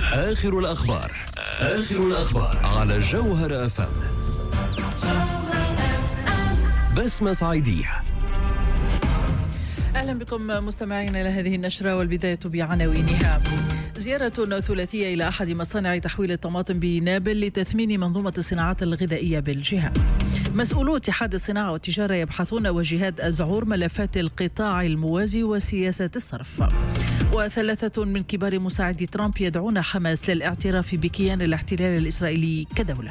آخر الأخبار على جوهر أفهم. بسمة صعيدية. أهلا بكم مستمعينا إلى هذه النشرة، والبداية بعناوينها. زيارة ثلاثية إلى أحد مصانع تحويل الطماطم بنابل لتثمين منظومة الصناعات الغذائية بالجهة. مسؤولو اتحاد الصناعة والتجارة يبحثون وجهات أزعور ملفات القطاع الموازي وسياسة الصرف. وثلاثة من كبار مساعدي ترامب يدعون حماس للاعتراف بكيان الاحتلال الإسرائيلي كدولة.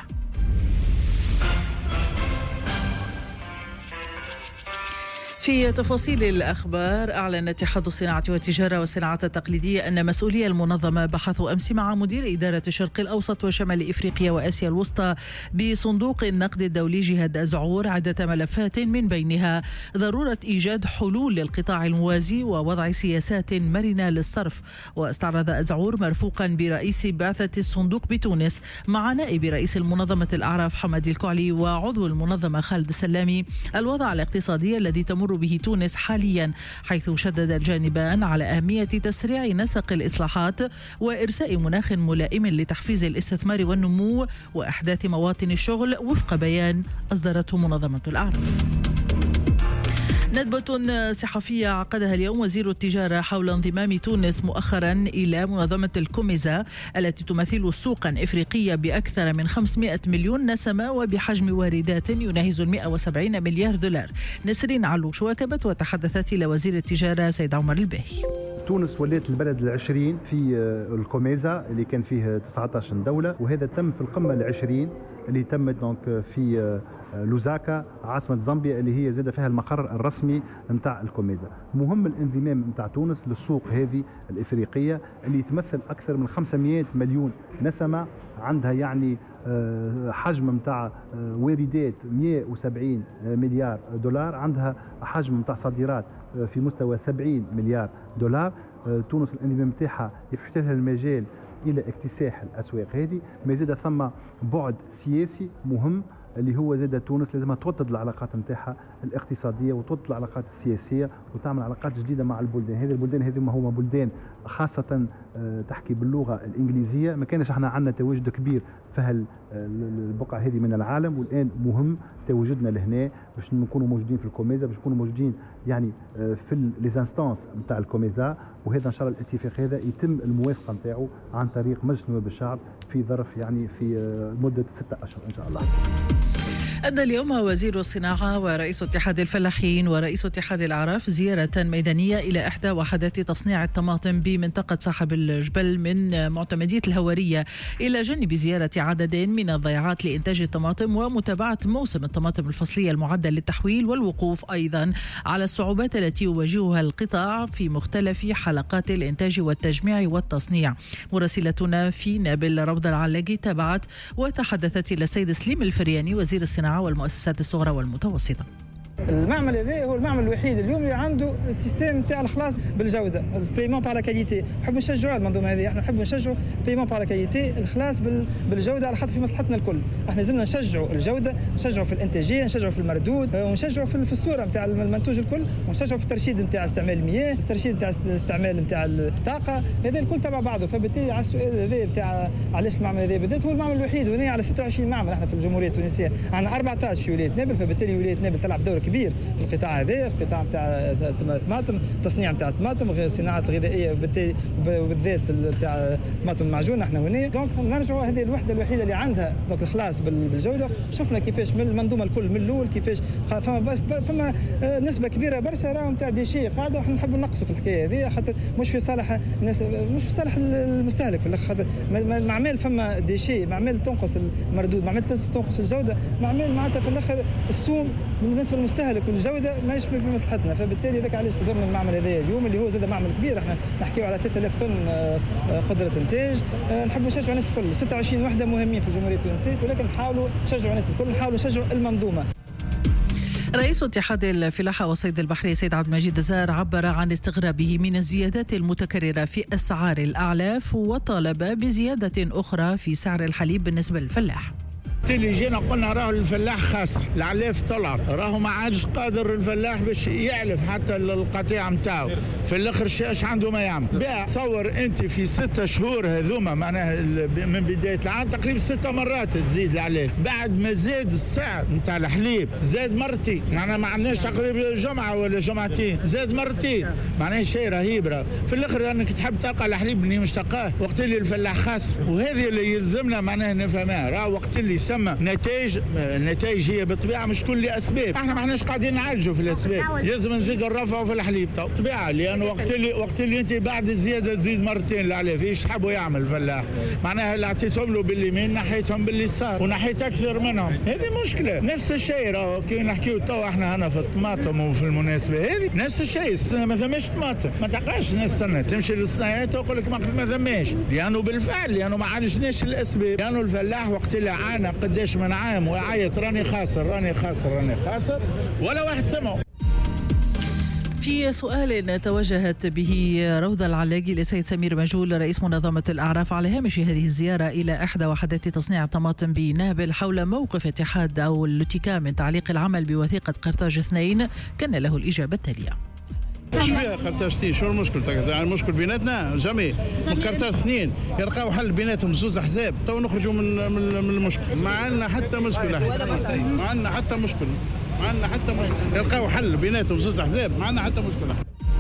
في تفاصيل الأخبار، أعلن اتحاد الصناعة والتجارة والصناعات التقليدية أن مسؤولي المنظمة بحثوا أمس مع مدير إدارة الشرق الأوسط وشمال إفريقيا وآسيا الوسطى بصندوق النقد الدولي جهاد أزعور عدة ملفات، من بينها ضرورة إيجاد حلول للقطاع الموازي ووضع سياسات مرنة للصرف. واستعرض أزعور مرفوقا برئيس بعثة الصندوق بتونس مع نائب رئيس المنظمة الأعراف حمد الكعلي وعضو المنظمة خالد السلامي الوضع الاقتصادي الذي تمر به تونس حاليا، حيث شدد الجانبان على أهمية تسريع نسق الإصلاحات وإرساء مناخ ملائم لتحفيز الاستثمار والنمو وإحداث مواطن الشغل وفق بيان أصدرته منظمة الأعراف. ندبة صحفية عقدها اليوم وزير التجارة حول انضمام تونس مؤخرا إلى منظمة الكوميزا التي تمثل سوقا إفريقية بأكثر من 500 مليون نسمة وبحجم واردات يناهز 170 مليار دولار. نسرين علو شواكبت وتحدثت إلى وزير التجارة سيد عمر الباهي. تونس ولات البلد العشرين في الكوميزا اللي كان فيه 19 دولة، وهذا تم في القمة العشرين اللي تمت دونك في لوزاكا عاصمة زامبيا اللي هي زاد فيها المقر الرسمي نتاع الكوميزا. مهم الانضمام نتاع تونس للسوق هذه الإفريقية اللي تمثل أكثر من 500 مليون نسمة، عندها يعني حجم نتاع واردات 170 مليار دولار، عندها حجم نتاع صادرات في مستوى 70 مليار دولار. تونس الانضمام نتاعها يفتح لها المجال إلى اكتساح الأسواق هذه، ما زاد ثم بعد سياسي مهم اللي هو زاد تونس لازم توطد العلاقات نتاعها الاقتصاديه وتوطد العلاقات السياسيه وتعمل علاقات جديده مع البلدان. هذه البلدان هذه ما هما بلدان خاصه تحكي باللغه الانجليزيه، ما كانش احنا عندنا تواجد كبير في البقعه هذه من العالم، والان مهم تواجدنا لهنا باش نكونوا موجودين في الكوميزا، باش نكونوا موجودين يعني في ليزانستانس نتاع الكوميزا. وهذا ان شاء الله الاتفاق هذا يتم الموافقه نتاعو عن طريق مجلس نواب الشعب في ظرف يعني في مده 6 أشهر ان شاء الله. أدى اليوم وزير الصناعة ورئيس اتحاد الفلاحين ورئيس اتحاد الأعراف زيارة ميدانية إلى إحدى وحدات تصنيع الطماطم بمنطقة صاحب الجبل من معتمدية الهوارية، إلى جانب زيارة عدد من الضيعات لإنتاج الطماطم ومتابعة موسم الطماطم الفصلية المعدل للتحويل، والوقوف أيضا على الصعوبات التي يواجهها القطاع في مختلف حلقات الإنتاج والتجميع والتصنيع. مراسلتنا في نابل روضة العلاقي تابعت وتحدثت إلى السيد سليم الفرياني وزير الصناعة والمؤسسات الصغرى والمتوسطة. المعمل هذا هو المعمل الوحيد اليوم اللي عنده السيستم تاع الخلاص بالجوده، البيمون بار لا كاليتي. نحب نشجعوا المنظومه هذه، احنا نحب نشجعوا البيمون بار لا كاليتي، الخلاص بالجوده على خاطر في مصلحتنا الكل. احنا لازمنا نشجعوا الجوده، نشجعوا في الانتاجيه، نشجعوا في المردود، ونشجعوا في الصوره نتاع المنتوج الكل، ونشجعوا في الترشيد نتاع استعمال المياه، الترشيد نتاع الاستعمال نتاع الطاقه، هذا الكل تبع بعضه. فبالتالي على السؤال هذا نتاع علاش المعمل هذا بالذات هو المعمل الوحيد هنا على 26 معمل احنا في الجمهوريه التونسيه، عندنا 14 في ولايه نابل. فبالتالي ولايه نابل تلعب دور كبير في القطاع هذا، في القطاع نتاع الطماطم، تصنيع نتاع الطماطم، الصناعات الغذائيه بالذات نتاع الطماطم المعجون. احنا هنا دونك نرجعوا هذه الوحده الوحيده اللي عندها دونك الخلاص بالجوده. شفنا كيفاش من المنظومه الكل من الاول كيفاش فما نسبه كبيره برشا راهو نتاع ديشي قاعده، وحنا نحبوا نقصوا في الحكايه هذه خاطر مش في صالح الناس، مش في صالح المستهلك في الاخر. خاطر معمل فما ديشي، معمل تنقص المردود، معمل تنقص الجوده، معمل معناتها في الاخر السوم بالنسبه للمستهلك والجوده ماهيش في مصلحتنا. فبالتالي ذاك علاش زرنا المعمل هذا اليوم اللي هو زاد معمل كبير. احنا نحكيو على 3000 طن قدره انتاج. نحب نشجعوا الناس الكل، 26 وحده مهمين في الجمهوريه التونسيه، ولكن نحاولوا نشجعوا الناس الكل، نحاولوا نشجعوا المنظومه. رئيس اتحاد الفلاحة والصيد البحري سيد عبد المجيد الزار عبر عن استغرابه من الزيادات المتكررة في أسعار الأعلاف، وطالب بزيادة أخرى في سعر الحليب بالنسبة للفلاح. اللي جينا قلنا راهو الفلاح خاسر، العلاف طلع، راهو ما عادش قادر الفلاح باش يعلف حتى القطيع نتاعو، في الاخر اش عنده ما يعمل. تصور انت في 6 شهور هذوما معناها من بدايه العام تقريبا 6 مرات تزيد العلاف، بعد ما زاد السعر نتاع الحليب زاد مرتين، معناها ما عندناش تقريبا جمعه ولا جمعتين، زاد مرتين، معناها شيء رهيب. في الاخر انك تحب تلقى الحليب اللي مش تلقاه وقت اللي الفلاح خاسر، وهذه اللي يلزمنا معناها نفهمها. راه وقت اللي يسمى النتائج هي بالطبيعه مش كل اسباب، احنا ما احناش قاعدين نعالجوا في الاسباب، لازم نزيدوا نرفعوا في الحليب طبيعه، لانه وقت اللي انت بعد الزياده تزيد مرتين العلاف، ايش تحبوا يعمل الفلاح؟ معناها اللي اعطيتهم له باليمين نحيتهم باليسار ونحيت اكثر منهم، هذه مشكله. نفس الشيء راهو كي نحكيو توا احنا هنا في الطماطم وفي المناسبه هذه نفس الشيء، السنه ما ثماش طماطم، ما تلقاش السنه تمشي للصناعات ويقول لك ما ثماش، لانه بالفعل لانه ما عالجناش الاسباب، لانه الفلاح وقت اللي عانى قداش من عام وعيط راني خاسر راني خاسر راني خاسر ولا واحد سمعه. في سؤال توجهت به روضة العلاقي لسيد سمير مجهول رئيس منظمة الأعراف على هامش هذه الزيارة إلى إحدى وحدات تصنيع الطماطم بنابل حول موقف اتحاد أو اللوتيكا من تعليق العمل بوثيقة قرطاج 2، كان له الإجابة التالية. ايش فيها قرطاج 2؟ شو المشكل؟ يعني المشكل بيناتنا جميع من قرطاج 2 يلقاو حل بيناتهم زوز احزاب، تو نخرجوا من المشكل، ما عندنا حتى مشكله، ما عندنا حتى مشكل، ما عندنا حتى مشكل، يلقاو حل بيناتهم زوز احزاب، ما عندنا حتى مشكله.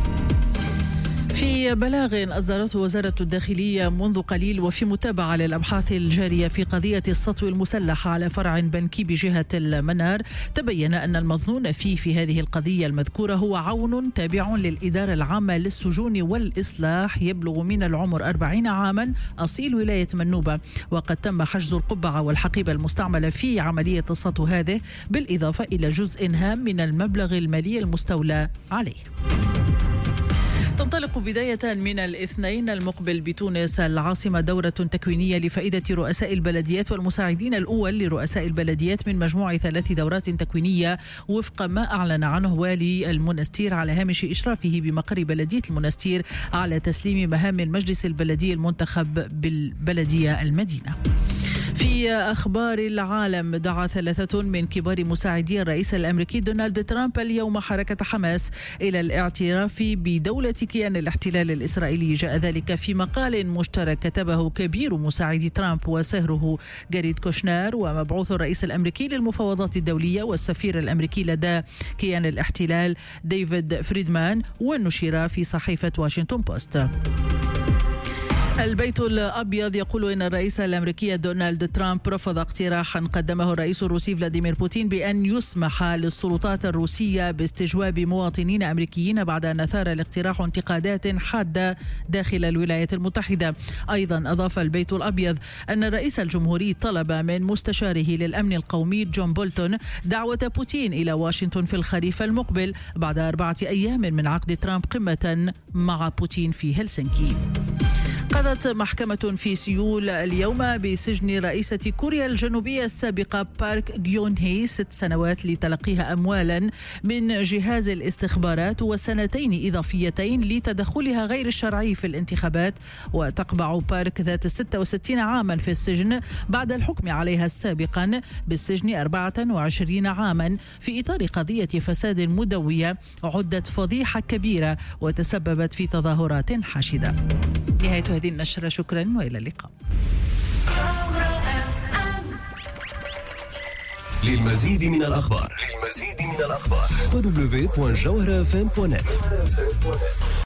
في بلاغ أصدرته وزارة الداخلية منذ قليل وفي متابعة للأبحاث الجارية في قضية السطو المسلح على فرع بنكي بجهة المنار، تبين أن المظنون فيه في هذه القضية المذكورة هو عون تابع للإدارة العامة للسجون والإصلاح يبلغ من العمر 40 عاما، أصيل ولاية منوبة، وقد تم حجز القبعة والحقيبة المستعملة في عملية السطو هذه، بالإضافة إلى جزء هام من المبلغ المالي المستولى عليه. تنطلق بداية من الاثنين المقبل بتونس العاصمة دورة تكوينية لفائدة رؤساء البلديات والمساعدين الأول لرؤساء البلديات من مجموع 3 دورات تكوينية وفق ما أعلن عنه والي المنستير على هامش إشرافه بمقر بلدية المنستير على تسليم مهام المجلس البلدي المنتخب بالبلدية المدينة. في أخبار العالم، دعا 3 من كبار مساعدي الرئيس الأمريكي دونالد ترامب اليوم حركة حماس إلى الاعتراف بدولة كيان الاحتلال الإسرائيلي. جاء ذلك في مقال مشترك كتبه كبير مساعدي ترامب وسهره جاريد كوشنر ومبعوث الرئيس الأمريكي للمفاوضات الدولية والسفير الأمريكي لدى كيان الاحتلال ديفيد فريدمان، ونشر في صحيفة واشنطن بوست. البيت الأبيض يقول إن الرئيس الأمريكي دونالد ترامب رفض اقتراحا قدمه الرئيس الروسي فلاديمير بوتين بأن يسمح للسلطات الروسية باستجواب مواطنين أمريكيين بعد أن أثار الاقتراح انتقادات حادة داخل الولايات المتحدة. أيضا أضاف البيت الأبيض أن الرئيس الجمهوري طلب من مستشاره للأمن القومي جون بولتون دعوة بوتين إلى واشنطن في الخريف المقبل بعد 4 أيام من عقد ترامب قمة مع بوتين في هلسنكي. قضت محكمة في سيول اليوم بسجن رئيسة كوريا الجنوبية السابقة بارك جيون هي 6 سنوات لتلقيها أموالا من جهاز الاستخبارات و2 إضافيتين لتدخلها غير الشرعي في الانتخابات. وتقبع بارك ذات 66 عاما في السجن بعد الحكم عليها سابقا بالسجن 24 عاما في إطار قضية فساد مدوية عدت فضيحة كبيرة وتسببت في تظاهرات حاشدة. نهاية هذه النشرة، شكرا وإلى اللقاء. للمزيد من الأخبار www.jawharafm.net